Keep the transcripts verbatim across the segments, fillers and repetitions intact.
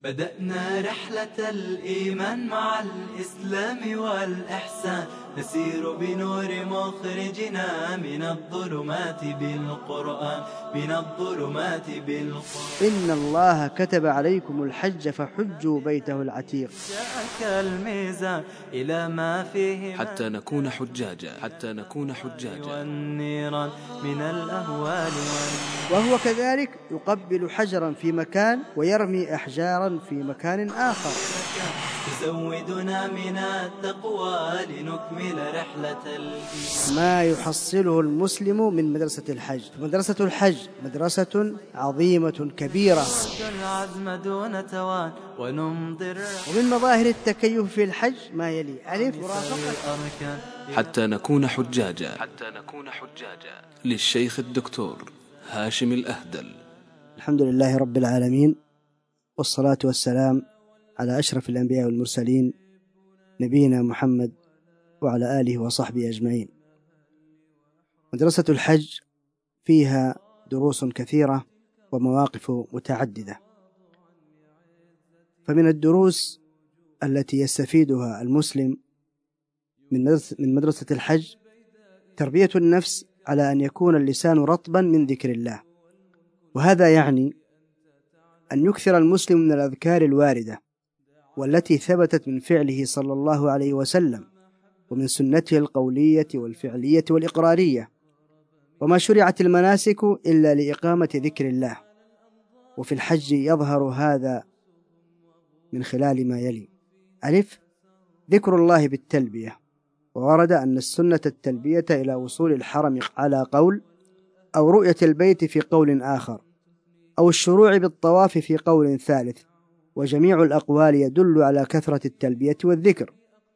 بدأنا رحلة الإيمان مع الإسلام والإحسان، نسير بنور مخرجنا من الظلمات بالقرآن، من الظلمات بالقرآن. إن الله كتب عليكم الحج فحجوا بيته العتيق. جاءك الميزان إلى ما فيه حتى نكون حجاجا حتى نكون حجاجا والنيران من الأهوال وهو كذلك يقبل حجرا في مكان ويرمي أحجارا في مكان آخر. تزودنا من التقوى لنكمل رحلة الإيمان. ما يحصله المسلم من مدرسة الحج. مدرسة الحج مدرسة عظيمة كبيرة، العزم دون توان ونمضي. ومن مظاهر التكيف في الحج ما يلي: ألف مرافقة حتى نكون حجاجا حتى نكون حجاجا للشيخ الدكتور هاشم الأهدل. الحمد لله رب العالمين، والصلاة والسلام على أشرف الأنبياء والمرسلين نبينا محمد وعلى آله وصحبه أجمعين. مدرسة الحج فيها دروس كثيرة ومواقف متعددة، فمن الدروس التي يستفيدها المسلم من مدرسة الحج تربية النفس على أن يكون اللسان رطبا من ذكر الله، وهذا يعني أن يكثر المسلم من الأذكار الواردة والتي ثبتت من فعله صلى الله عليه وسلم، ومن سنته القولية والفعلية والإقرارية، وما شرعت المناسك إلا لإقامة ذكر الله. وفي الحج يظهر هذا من خلال ما يلي: ألف ذكر الله بالتلبية، وورد أن السنة التلبية إلى وصول الحرم على قول، أو رؤية البيت في قول آخر، أو الشروع بالطواف في قول ثالث، وجميع الأقوال يدل على كثرة التلبية والذكر.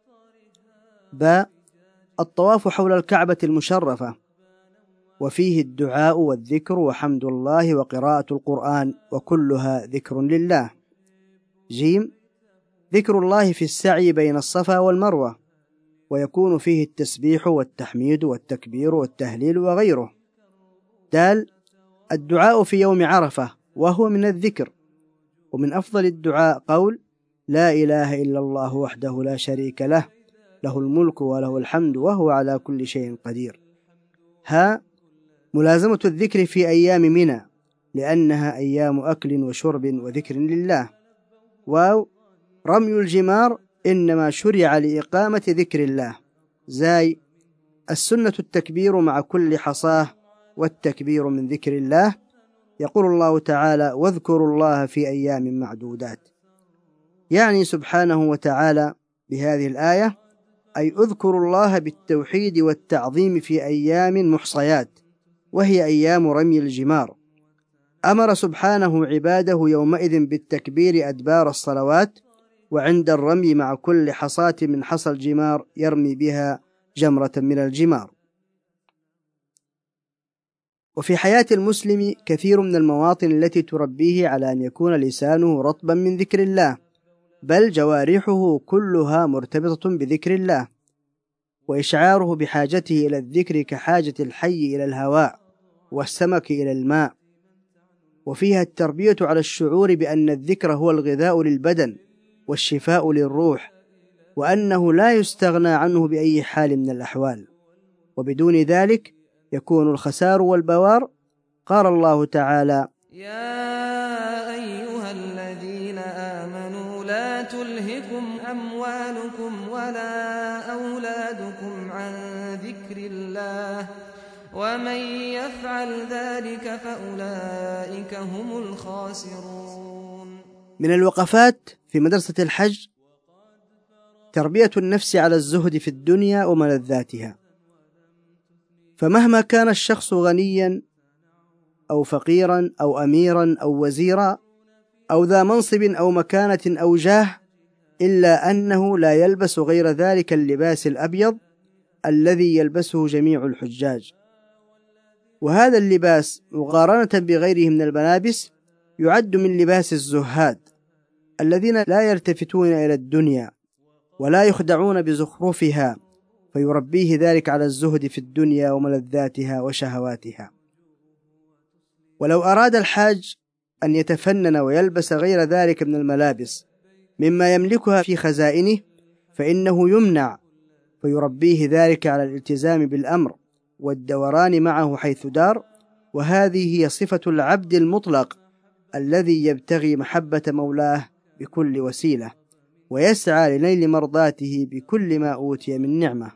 باء الطواف حول الكعبة المشرفة، وفيه الدعاء والذكر وحمد الله وقراءة القرآن، وكلها ذكر لله. جيم ذكر الله في السعي بين الصفا والمروة، ويكون فيه التسبيح والتحميد والتكبير والتهليل وغيره. دال الدعاء في يوم عرفة، وهو من الذكر، ومن أفضل الدعاء قول: لا إله إلا الله وحده لا شريك له، له الملك وله الحمد وهو على كل شيء قدير. ها ملازمة الذكر في أيام منى، لأنها أيام أكل وشرب وذكر لله. واو رمي الجمار إنما شرع لإقامة ذكر الله. زاي السنة التكبير مع كل حصاه، والتكبير من ذكر الله. يقول الله تعالى: واذكروا الله في أيام معدودات، يعني سبحانه وتعالى بهذه الآية أي اذكروا الله بالتوحيد والتعظيم في أيام محصيات، وهي أيام رمي الجمار. أمر سبحانه عباده يومئذ بالتكبير أدبار الصلوات، وعند الرمي مع كل حصاة من حصى الجمار يرمي بها جمرة من الجمار. وفي حياة المسلم كثير من المواطن التي تربيه على أن يكون لسانه رطبا من ذكر الله، بل جوارحه كلها مرتبطة بذكر الله، وإشعاره بحاجته إلى الذكر كحاجة الحي إلى الهواء والسمك إلى الماء. وفيها التربية على الشعور بأن الذكر هو الغذاء للبدن والشفاء للروح، وأنه لا يستغنى عنه بأي حال من الأحوال، وبدون ذلك يكون الخسار والبوار. قال الله تعالى: يا أيها الذين آمنوا لا تلهكم أموالكم ولا أولادكم عن ذكر الله ومن يفعل ذلك فأولئك هم الخاسرون. من الوقفات في مدرسة الحج تربية النفس على الزهد في الدنيا وملذاتها، فمهما كان الشخص غنيا أو فقيرا أو أميرا أو وزيرا أو ذا منصب أو مكانة أو جاه، إلا أنه لا يلبس غير ذلك اللباس الأبيض الذي يلبسه جميع الحجاج. وهذا اللباس مقارنة بغيره من الملابس يعد من لباس الزهاد الذين لا يلتفتون إلى الدنيا ولا يخدعون بزخرفها، فيربيه ذلك على الزهد في الدنيا وملذاتها وشهواتها. ولو أراد الحاج أن يتفنن ويلبس غير ذلك من الملابس مما يملكها في خزائنه فإنه يمنع، فيربيه ذلك على الالتزام بالأمر والدوران معه حيث دار. وهذه هي صفة العبد المطلق الذي يبتغي محبة مولاه بكل وسيلة ويسعى لنيل مرضاته بكل ما أوتي من نعمة.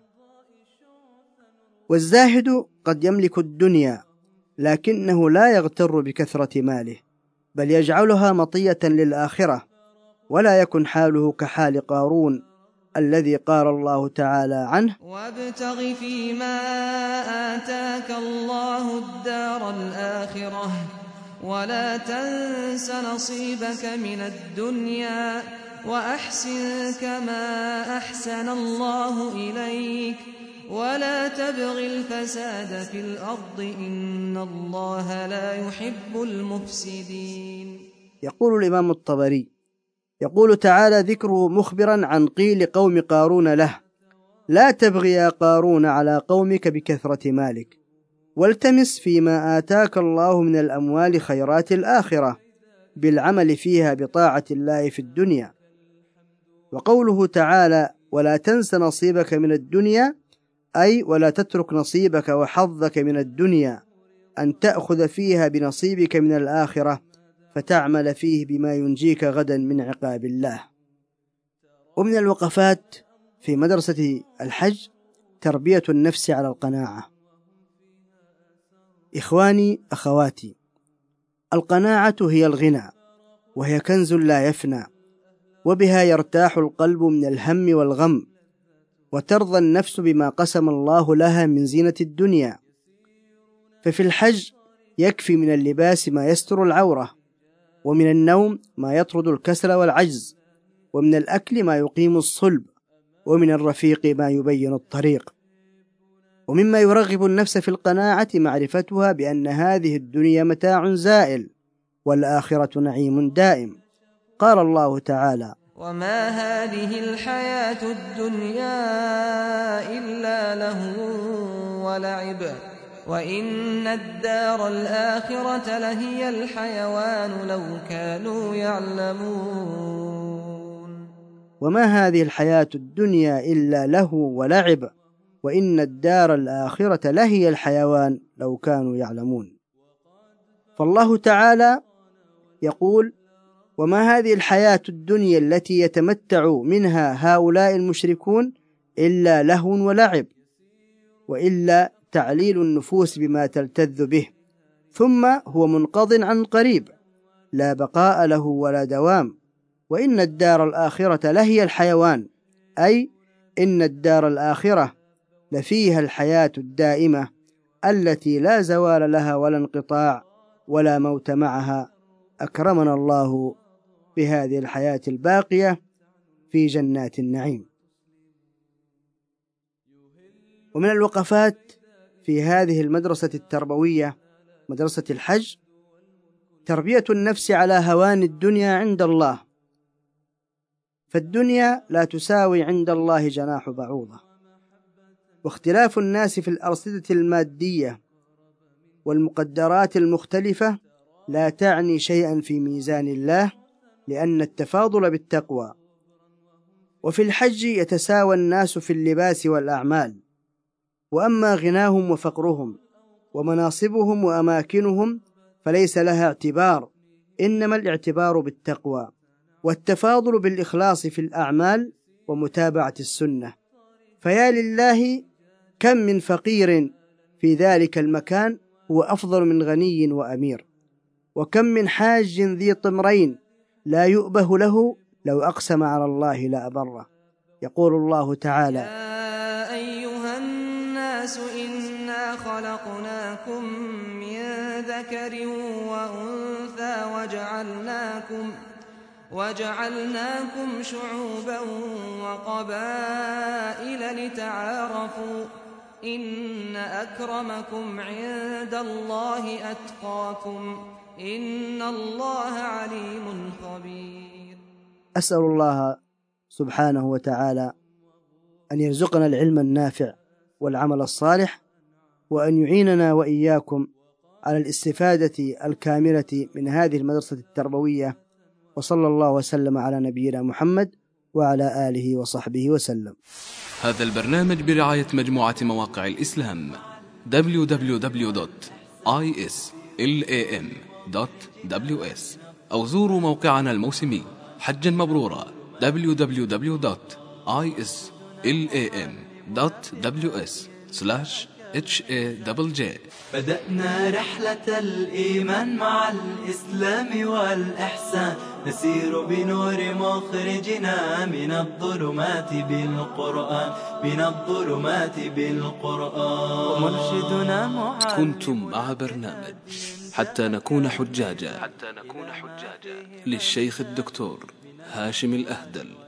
والزاهد قد يملك الدنيا لكنه لا يغتر بكثرة ماله، بل يجعلها مطية للآخرة، ولا يكن حاله كحال قارون الذي قال الله تعالى عنه: وابتغ فيما آتاك الله الدار الآخرة ولا تنس نصيبك من الدنيا وأحسن كما أحسن الله إليك ولا تبغ الفساد في الأرض إن الله لا يحب المفسدين. يقول الإمام الطبري: يقول تعالى ذكره مخبرا عن قيل قوم قارون له: لا تبغ يا قارون على قومك بكثرة مالك، والتمس فيما آتاك الله من الأموال خيرات الآخرة بالعمل فيها بطاعة الله في الدنيا. وقوله تعالى: ولا تنس نصيبك من الدنيا، أي ولا تترك نصيبك وحظك من الدنيا، أن تأخذ فيها بنصيبك من الآخرة فتعمل فيه بما ينجيك غدا من عقاب الله. ومن الوقفات في مدرسة الحج تربية النفس على القناعة. إخواني أخواتي، القناعة هي الغنى، وهي كنز لا يفنى، وبها يرتاح القلب من الهم والغم، وترضى النفس بما قسم الله لها من زينة الدنيا. ففي الحج يكفي من اللباس ما يستر العورة، ومن النوم ما يطرد الكسل والعجز، ومن الأكل ما يقيم الصلب، ومن الرفيق ما يبين الطريق. ومما يرغب النفس في القناعة معرفتها بأن هذه الدنيا متاع زائل والآخرة نعيم دائم. قال الله تعالى: وما هذه الحياة الدنيا إلا لهو ولعب وإن الدار الآخرة لهي الحيوان لو كانوا يعلمون. وما هذه الحياة الدنيا إلا لهو ولعب وإن الدار الآخرة لهي الحيوان لو كانوا يعلمون. فالله تعالى يقول: وما هذه الحياة الدنيا التي يتمتع منها هؤلاء المشركون إلا لهو ولعب، وإلا تعليل النفوس بما تلتذ به، ثم هو منقض عن قريب لا بقاء له ولا دوام. وإن الدار الآخرة لهي الحيوان، أي إن الدار الآخرة لفيها الحياة الدائمة التي لا زوال لها ولا انقطاع ولا موت معها. أكرمنا الله بهذه الحياة الباقية في جنات النعيم. ومن الوقفات في هذه المدرسة التربوية مدرسة الحج تربية النفس على هوان الدنيا عند الله، فالدنيا لا تساوي عند الله جناح بعوضة. واختلاف الناس في الأرصدة المادية والمقدرات المختلفة لا تعني شيئا في ميزان الله، لأن التفاضل بالتقوى. وفي الحج يتساوى الناس في اللباس والأعمال، وأما غناهم وفقرهم ومناصبهم وأماكنهم فليس لها اعتبار، إنما الاعتبار بالتقوى والتفاضل بالإخلاص في الأعمال ومتابعة السنة. فيا لله كم من فقير في ذلك المكان هو أفضل من غني وأمير، وكم من حاج ذي طمرين لا يؤبه له لو أقسم على الله لأبره. يقول الله تعالى: يا أيها الناس إنا خلقناكم من ذكر وأنثى وجعلناكم وجعلناكم شعوبا وقبائل لتعارفوا إن أكرمكم عند الله أتقاكم إن الله عليم خبير. أسأل الله سبحانه وتعالى أن يرزقنا العلم النافع والعمل الصالح، وأن يعيننا وإياكم على الاستفادة الكاملة من هذه المدرسة التربوية. وصلى الله وسلم على نبينا محمد وعلى آله وصحبه وسلم. هذا البرنامج برعاية مجموعة مواقع الإسلام دبليو دبليو دبليو دوت آي إس إل إيه إم دوت دبليو إس، أو زوروا موقعنا الموسمي حجا مبرورا دبليو دبليو دبليو دوت آي إس إل إيه إم دوت دبليو إس سلاش إتش إيه جي جي. بدأنا رحلة الإيمان مع الإسلام والإحسان، نسير بنور مخرجنا من الظلمات بالقرآن، من الظلمات بالقرآن. ومرشدنا معاذ. كنتم مع برنامج حتى نكون حجاجا، حتى نكون حجاجا للشيخ الدكتور هاشم الأهدل.